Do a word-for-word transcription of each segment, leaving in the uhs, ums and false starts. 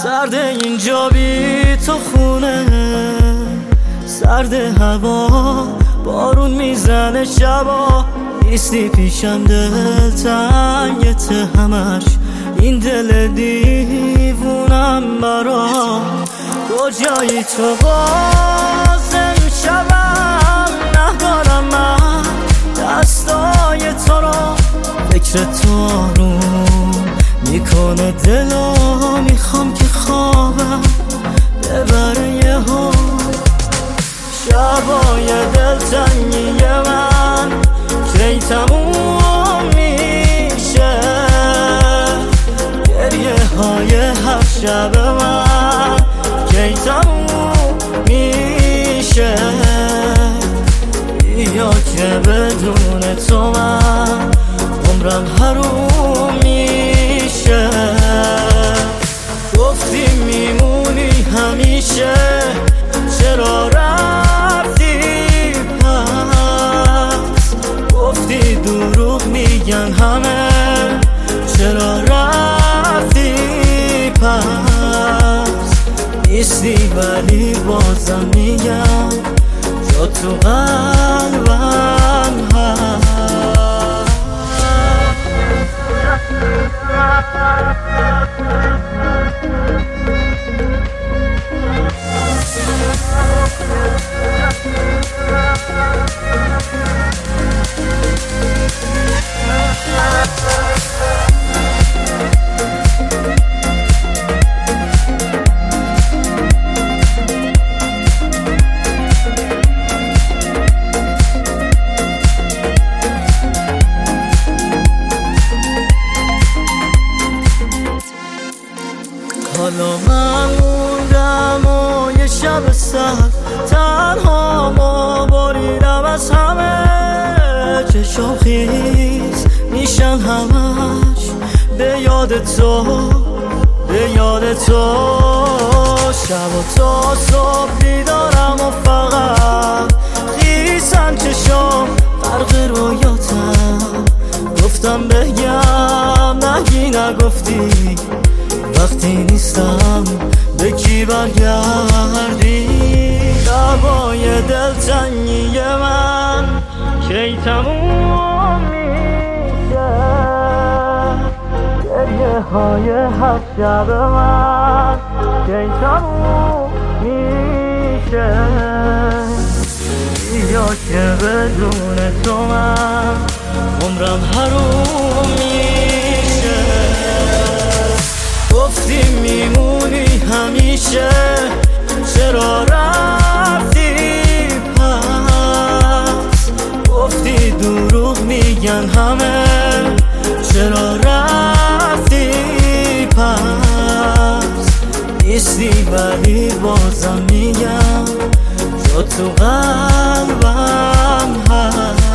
سرد اینجا بی تو خونه، سرد هوا، بارون میزنه شبا، نیستی پیشم دلتنگت همش، این دل دیوونم برا کجایی تو باز امشبم، ندارم من دستای تو رو، فکر تو آروم میکنه دلو، میخوام که خوابم ببره یه ها شبای دلتنگی من کی تموم میشه، گریه های هر شب من کی تموم میشه، یا که بدون تو من عمرم حروم میشه. گفتی میمونی همیشه، چرا رفتی پس؟ گفتی دروغ میگن همه، چرا رفتی پس؟ نیستی ولی بازم میگم جا تو قلبم هست. حالا من موندم و یه شب سر تنها ما بریدم از همه، چشم خیز میشن همش به یاد تو، به یاد تو، شب و تا صبح بیدارم و فقط خیسن چشم غرق رویاتم، گفتم بگم نگی نگفتی، وقتی نیستم به کی برگردی؟ دعوای دلتنگی من کی تموم میشه، گریه های هر شب من کی تموم میشه، یا که بدون تو من عمرم حروم میشه. گفتی میمونی همیشه، چرا رفتی پس؟ گفتی دروغ میگن همه، چرا رفتی پس؟ نیستی ولی بازم میگم جا تو قلبم هست.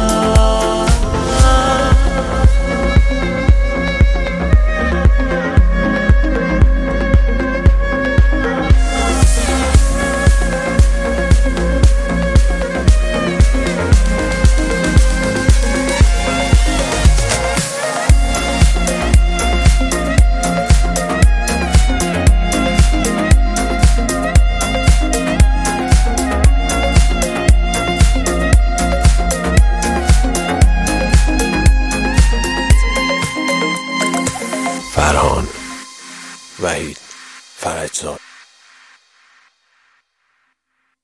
فرهان وحید فرجزاد.